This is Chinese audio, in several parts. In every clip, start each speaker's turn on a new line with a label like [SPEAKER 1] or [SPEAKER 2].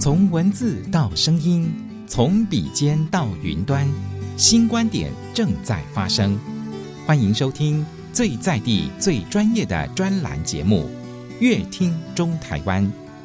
[SPEAKER 1] 从文字到声音，从笔尖到云端，新观点正在发生。欢迎收听最在地、最专业的专栏节目《乐听中台湾》。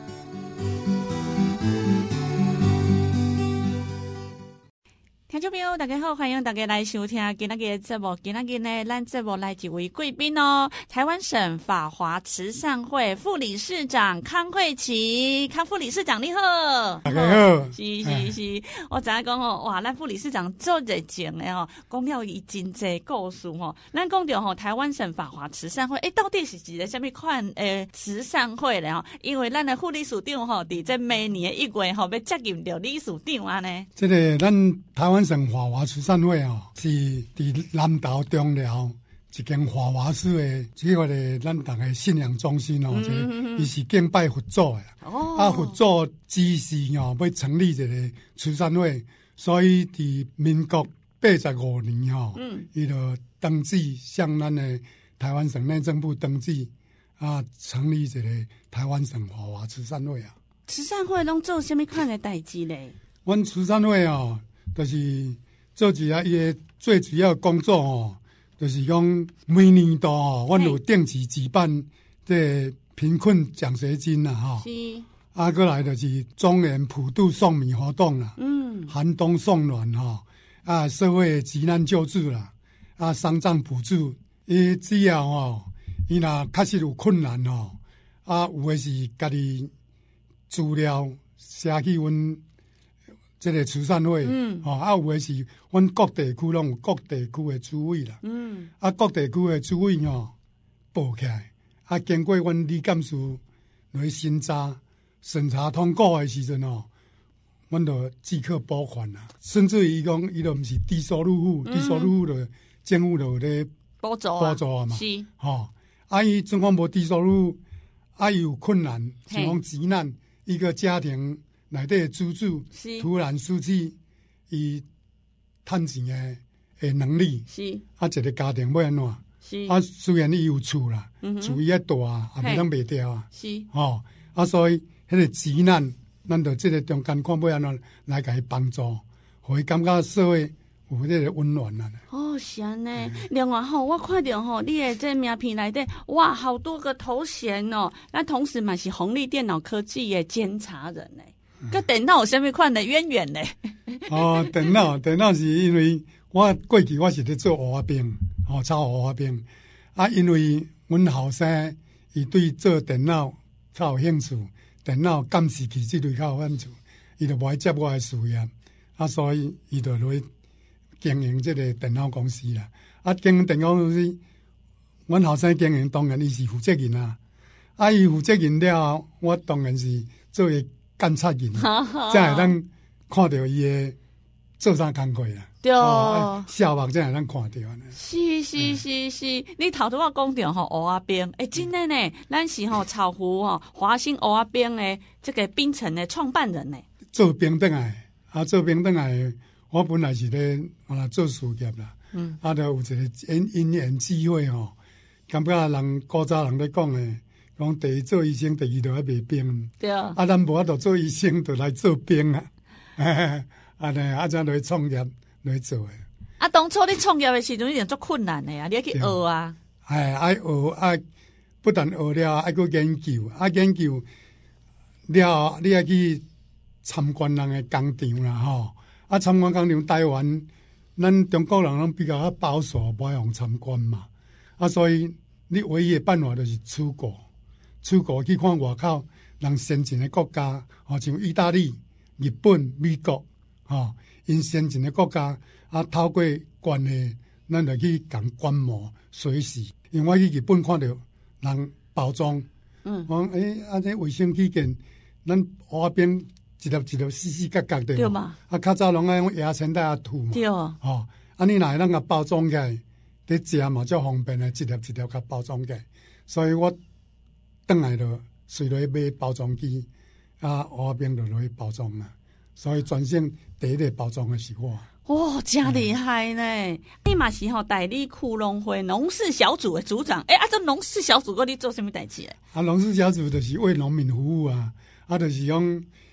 [SPEAKER 2] 听众朋友大家好，欢迎大家来收听今天的节目。今天呢，咱节目来一位贵宾哦，台湾省法华慈善会副理事长康慧琪。康副理事长你好。
[SPEAKER 3] 大家好。
[SPEAKER 2] 是，我知影讲吼，哇，咱副理事长做热情的吼，讲了伊真济故事吼。咱讲到吼，台湾省法华慈善会，到底是一个什么款慈善会咧吼？因为咱的副理事长吼，伫这明年的1月吼，要接任到理事长安尼。
[SPEAKER 3] 这个咱台湾省法华慈善会哦，是伫南投中寮一间法华寺的这个咧，咱大家信仰中心哦，伊是敬拜佛祖的。佛祖指示哦，要成立一个慈善会，所以伫民国85年哦，伊就登记向咱的台湾省内政部登记成立一个台湾省法华慈善会啊。
[SPEAKER 2] 慈善会拢做什么款的代志咧？
[SPEAKER 3] 阮慈善会哦，就是做一下伊的最主要工作哦，就是讲每年度哦，阮有定期举办这贫困奖学金啦吼，是过来就是中原普渡送米活动啦，寒冬送暖吼，社会急难救助啦，丧葬补助，伊只要吼，伊若确实有困难吼，有的是家己资料写去阮这个慈善会，有的是阮各地区拢有各地区的主委啦，各地区的主委报起来，经过阮李干事来审查通过的时阵阮就即刻拨款啦。甚至于讲，伊都毋是低收入户，低收入户就政府就咧补助啊嘛，是伊总讲无低收入，伊有困难，像讲急难，一个家庭内底的资助突然失去伊趁钱的能力，是一个家庭要安怎？是虽然伊有厝啦，厝伊大也袂当卖掉啊，是所以迄个急难，咱就即个中间看要安怎来甲伊帮助，互伊感觉社会有迄个温暖啊。
[SPEAKER 2] 是安尼。另外我看到你的这名片内底，哇，好多个头衔哦。那同时嘛是宏利电脑科技的监察人呢。跟电脑有什么款的渊源呢？
[SPEAKER 3] 电脑是因为我过去我是咧做乌鸦兵，炒乌鸦兵因为阮后生伊对做电脑较有兴趣，电脑监视器这类较有兴趣，伊就无爱接我的事业，所以伊就来经营这个电脑公司啦。经营电脑公司，阮后生经营当然伊是负责人啊。伊负责人了后，我当然是做个监察人，才会当看到伊的做啥工课啦。对，笑目才会当看到。
[SPEAKER 2] 是，你头拄仔讲到乌鸦兵，真的呢，咱是草湖华兴乌鸦兵的这个槟城的创办人呢。
[SPEAKER 3] 做兵转来，我本来是咧做事业啦，就有一个因缘机会感觉人古早人咧讲诶，讲第一做医生，第二就要卖兵。对咱无法度做医生，就来做兵啊。安尼才来创业来做诶。
[SPEAKER 2] 当初你创业的时阵，一定足困难诶你要去学啊。
[SPEAKER 3] 爱学不但学了，爱去研究，研究了，你爱去参观人诶工厂啦参观工厂，台湾咱中国人拢比较保守，不爱用参观嘛。所以你唯一的办法就是出国去看外口人先进的国家，像意大利、日本、美国，因先进的国家透过关系，咱就去共观摩学习。因为我去日本看到人包装，讲这卫生起见，咱乌鸦兵一粒一粒细细角角的，对嘛？较早拢爱用牙签带吐嘛，对你若会咱甲包装起来，伫食嘛较方便的，一粒一粒甲包装起来。所以我转来就随落去买包装机，乌鸦兵就落去包装啦。所以全省第一个包装的是我。
[SPEAKER 2] 真厉害呢！你嘛是代理库农会农事小组的组长。这农事小组你做什么代志嘞？
[SPEAKER 3] 农事小组就是为农民服务就是讲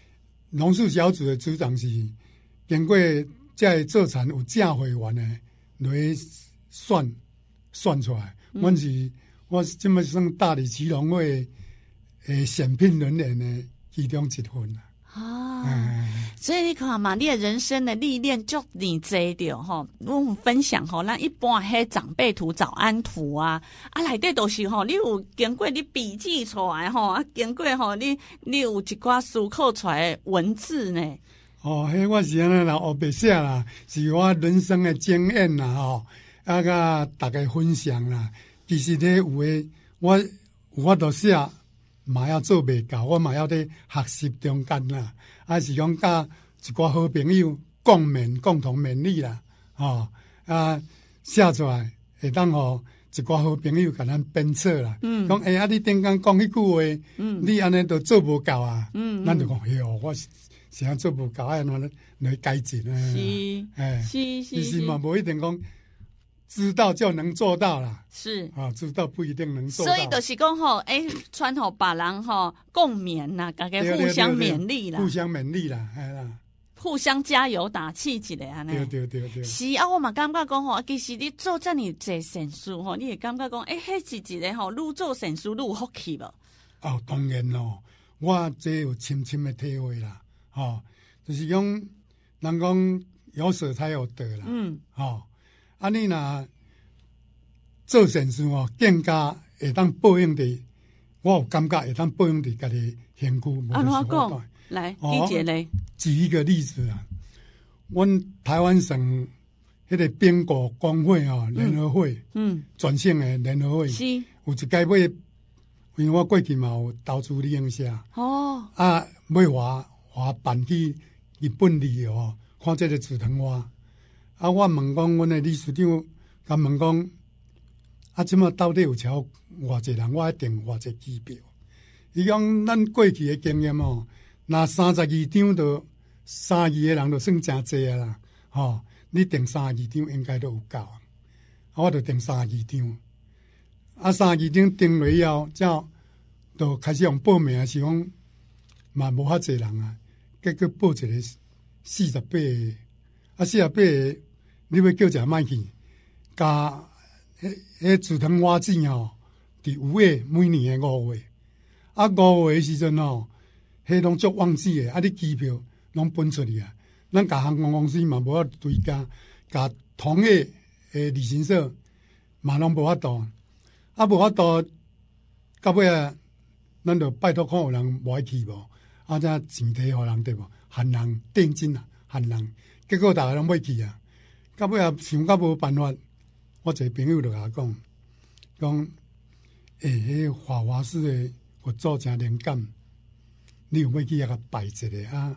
[SPEAKER 3] 农事小组的组长是经过这做田有正会员的来算出来。我即么算大理旗农会选聘人员的其中一份啦。
[SPEAKER 2] 所以你看嘛，你的人生的历练足你这着吼，我们分享吼，咱一般迄长辈图、早安图啊，内底都是吼，你有经过你笔记出来吼，经过吼，你有一寡思考出来的文字呢。
[SPEAKER 3] 迄我是安尼啦，黑白写啦，是我人生的经验啦，吼，甲大家分享啦。其实咧有诶，我有法度写。嘛要做袂到，我嘛要伫学习中间啦，是讲甲一寡好朋友共同勉励啦，写出来会当互一寡好朋友甲咱鞭策啦，讲你顶间讲迄句话，你安尼都做无到啊，咱就讲我是安做无到，安怎来改进啊？是嘛，无一定讲。知道就能做到啦，
[SPEAKER 2] 是
[SPEAKER 3] 知道不一定能做到，
[SPEAKER 2] 所以就是讲吼，传互别人吼共勉啦，大家互相勉励啦，
[SPEAKER 3] 互相勉励啦，
[SPEAKER 2] 互相加油打气一下安尼。
[SPEAKER 3] 对。
[SPEAKER 2] 是啊，我嘛感觉讲吼，其实你做遮尔济善事吼，你会感觉讲，迄是一个吼，愈做善事愈有福气无？
[SPEAKER 3] 当然咯，我这有深深的体会啦，就是讲人讲有舍才有得啦，你若做善事更加会当报应的，我有感觉会当报应的家己身躯。
[SPEAKER 2] 怎讲？来，举一个。
[SPEAKER 3] 举一个例子啊，阮台湾省迄个兵果工会联合会，全省的联合会，是有一届买，因为我过去嘛有投资旅行社，买华办去日本旅游，看这个紫藤花。我问讲，阮的理事长甲问讲，即马到底有超偌济人？我一定偌济机票。伊讲，咱过去的经验若32张就32个人就算真济啊啦，你订32张应该都有够。我就订32张，32张订落以后，才就开始用报名，是讲嘛无遐济人啊，结果报一个48个，48个。你要叫者卖去，加迄紫藤花籽伫5月每年的5月，5月的时阵迄拢足旺季的，你机票拢分出去啊。咱甲航空公司嘛无法追加，甲同业的旅行社嘛拢无法度，无法度，到尾咱就拜托看有人无爱去无，才钱摕互人对无？限人定金啊，限人，结果大家拢要去啊。到尾想到无办法，我一个朋友就甲我讲，迄华华寺的佛祖真灵感，你有要去甲拜一个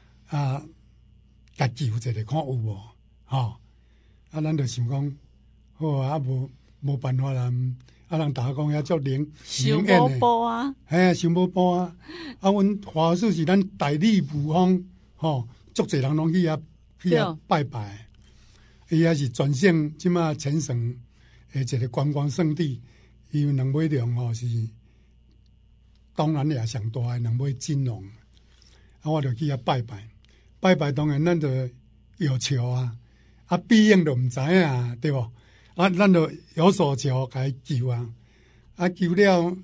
[SPEAKER 3] 甲求一个看有无？咱就想讲，好啊，无办法啦，人大家讲遐足灵，
[SPEAKER 2] 想无报啊，
[SPEAKER 3] 想无报啊，阮华华寺是咱大理部方，足侪人拢去遐拜拜。伊也是全省即马全省诶一个观光胜地，伊两尾量是东南亚上大诶两尾金龙，我就去遐拜拜，当然咱就有求啊，必应就毋知影对无？咱就有所求，甲伊求啊，求了，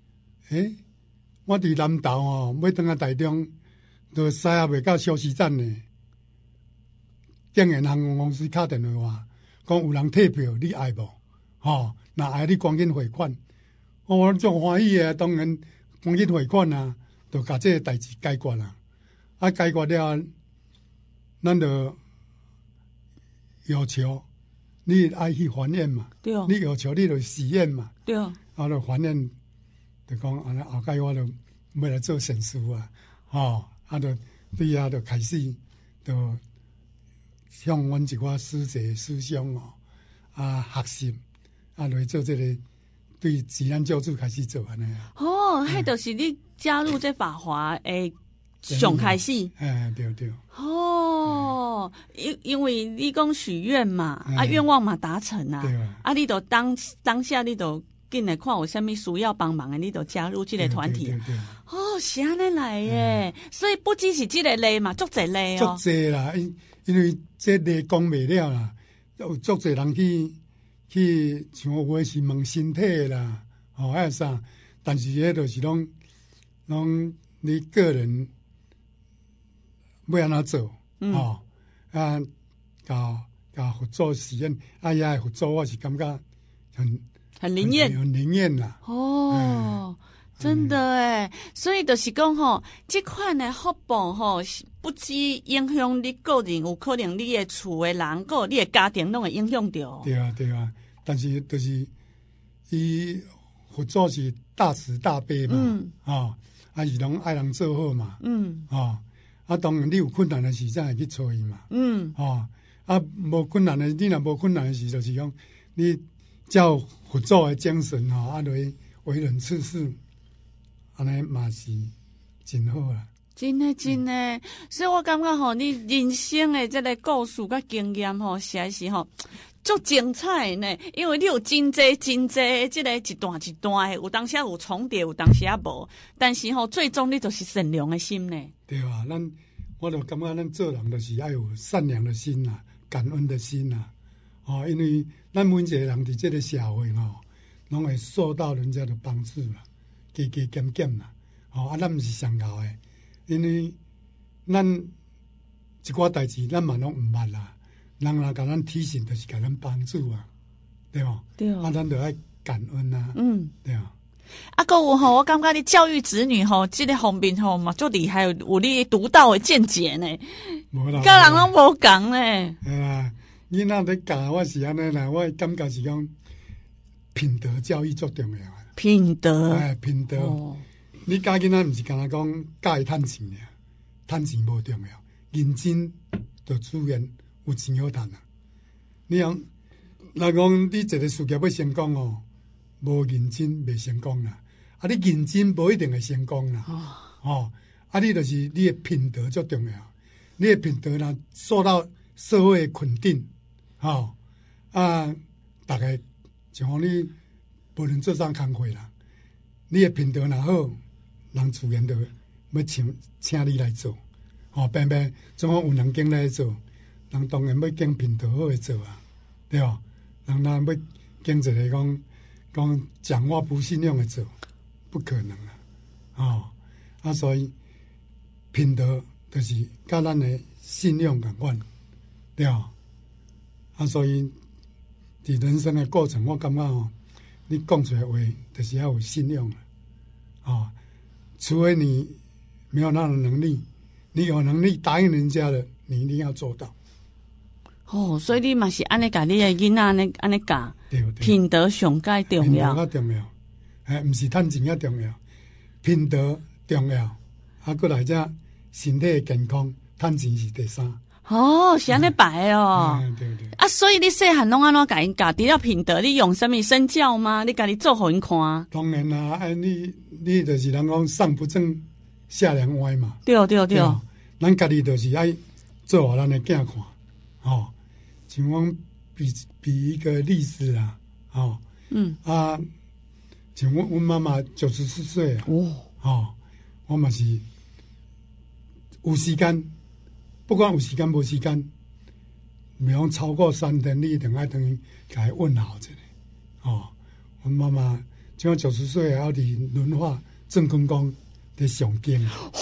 [SPEAKER 3] 我伫南投要转台中，就驶也袂到休息站呢。竟然航空公司打电话讲有人退票，你爱无？若爱你赶紧汇款。我足欢喜诶，当然赶紧汇款啊，就甲这个代志解决啦。解决了，咱就要求你爱去还愿嘛。对，你要求你就许愿嘛。对，就还愿，就讲安尼后盖我就要来做善事啊。就对啊，就开始就。向阮一寡师姐师兄学习来做这个对自然救助开始做安尼啊。
[SPEAKER 2] 迄就是你加入这法华诶上开始。
[SPEAKER 3] 对。
[SPEAKER 2] 因为你讲许愿嘛，愿望嘛达成啊。对啊。你就当下你就紧来看有啥物需要帮忙的，你就加入这个团体。
[SPEAKER 3] 对
[SPEAKER 2] 哦，是安尼来耶，所以不只是这个类嘛，足侪类哦。
[SPEAKER 3] 足侪啦，因为这类讲袂了啦，有足侪人去像有诶是问身体啦，还有啥，但是迄就是拢你个人要安怎做，甲合作实验，遐合作我是感觉
[SPEAKER 2] 很灵验，
[SPEAKER 3] 很灵验啦。
[SPEAKER 2] 哦，真的诶，所以就是讲吼，这款的福报吼，不只影响你个人，有可能你的厝的人，个你的家庭拢会影响到。
[SPEAKER 3] 对啊，但是就是伊合作是大慈大悲嘛，是拢爱人做好嘛，当然你有困难的时，才会去找伊嘛，无困难的，你若无困难的时，就是讲你照合作的精神来为人处事，安尼嘛是真好啊。
[SPEAKER 2] 真的，所以我感觉吼，你人生的这个故事甲经验吼，实在是吼足精彩呢。因为你有真侪这个一段一段的，有当时有重叠，有当时无，但是吼最终你就是善良的心呢。对
[SPEAKER 3] 啊，我就感觉咱做人就是要有善良的心啊，感恩的心啊。因为咱每一个人伫这个社会拢会受到人家的帮助啦，加减减啦。咱毋是上后的。因为咱一寡代志，咱嘛拢毋捌啦。人若甲咱提醒，就是甲咱帮助啊，对无？
[SPEAKER 2] 对
[SPEAKER 3] 咱就爱感恩啊。对啊。
[SPEAKER 2] 还有吼，我感觉你教育子女吼，这个方面吼嘛，足厉害，有你独到的见解呢。
[SPEAKER 3] 无啦，
[SPEAKER 2] 甲人拢无共呢。
[SPEAKER 3] 囡仔咧教我是安尼啦，我感觉是讲品德教育足重要。
[SPEAKER 2] 品德。
[SPEAKER 3] 品德。你教囡仔毋是干那讲教伊趁钱尔，趁钱无重要，认真就自然有钱好趁啊。你讲，若讲你一个事业要成功无认真袂成功啦。你认真无一定会成功啦。你就是你的品德足重要。你的品德若受到社会的肯定，大概像讲你无论做啥工课啦，你的品德若好。人自然就要请你来做，偏偏总有人经来做，人当然要经品德好的做啊，对吧？人若要经一个讲讲话不信用的做，不可能啊！所以品德就是甲咱的信用共款，对吧？所以伫人生的过程，我感觉你讲出来话，就是要有信用除非你没有那种能力，你有能力答应人家的，你一定要做到。
[SPEAKER 2] 所以你嘛是安尼甲你的囡仔安尼教，品德上介重要。
[SPEAKER 3] 品德较重要，毋是趁钱较重要，品德重要，过来遮身体健康，趁钱是第三。
[SPEAKER 2] 是安尼排
[SPEAKER 3] 对。
[SPEAKER 2] 所以你细汉拢安怎甲因教？除了品德，你用什么身教吗？你家己做互因看？
[SPEAKER 3] 当然啦，你就是人讲上不正下梁歪嘛。
[SPEAKER 2] 对。
[SPEAKER 3] 咱家己就是爱做互咱的囝看，像讲比一个例子啦，像阮妈妈94岁啊，我嘛是有时间。不管有时间无时间，袂讲超过3天，你一定爱等于甲伊问候一下。阮妈妈像90岁还伫轮化正坤宫伫上经，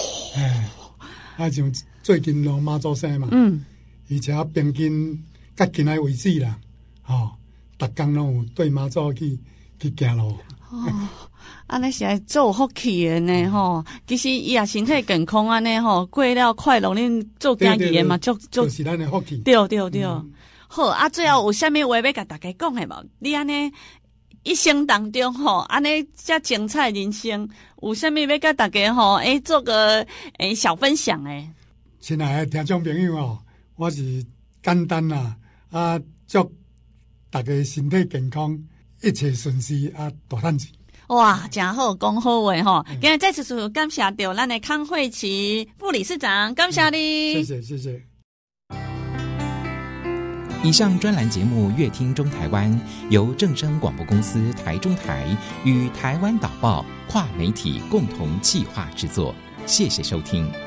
[SPEAKER 3] 像最近拢妈祖生嘛，而且平均到今仔为止啦，逐工拢有对妈祖去行路。
[SPEAKER 2] 安尼是来做福气的呢其实伊也身体健康安尼过了快乐，恁做家己的嘛，
[SPEAKER 3] 就是咱的福气。
[SPEAKER 2] 对。好最后有啥物话要甲大家讲的无？你安尼一生当中安尼遮精彩人生，有啥物要甲大家做个小分享的？
[SPEAKER 3] 亲爱的听众朋友我是简单啦，祝大家身体健康，一切顺遂大赚钱。
[SPEAKER 2] 哇，真好，讲好话今日再次感谢到咱的康慧琪副理事长，感谢你。
[SPEAKER 3] 谢谢。
[SPEAKER 1] 以上专栏节目《乐听中台湾》由正声广播公司台中台与台湾导报跨媒体共同企划制作，谢谢收听。